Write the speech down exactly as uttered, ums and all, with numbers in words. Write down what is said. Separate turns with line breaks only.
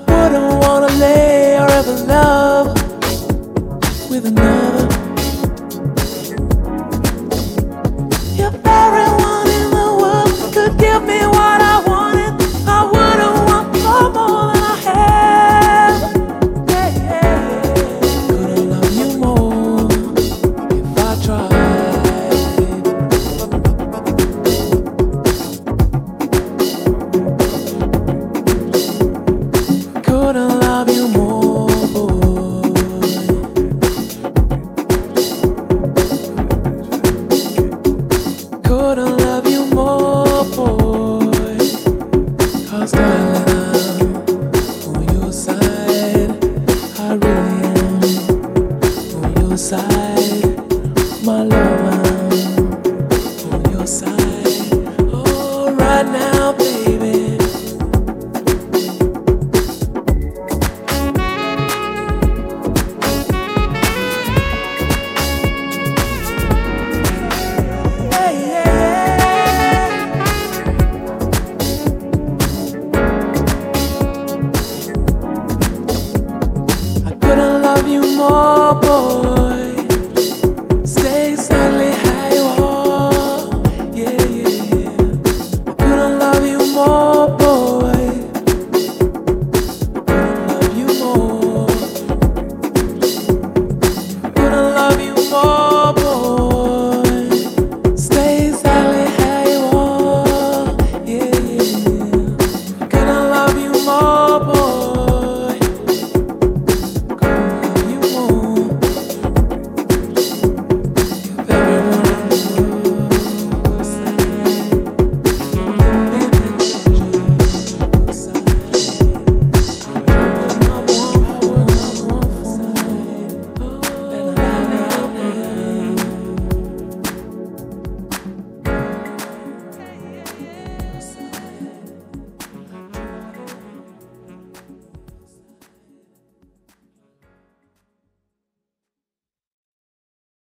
wouldn't wanna lay or ever love with another. If everyone in the world could give me what I wanted, I wouldn't want no more than I have. Yeah, yeah. Couldn't love you more if I tried. Couldn't love you more, boy. Couldn't love you more, boy. 'Cause darling, I'm on your side. I really am on your side. My love, I'm on your side. Oh, right now, baby. I couldn't love you more, boy.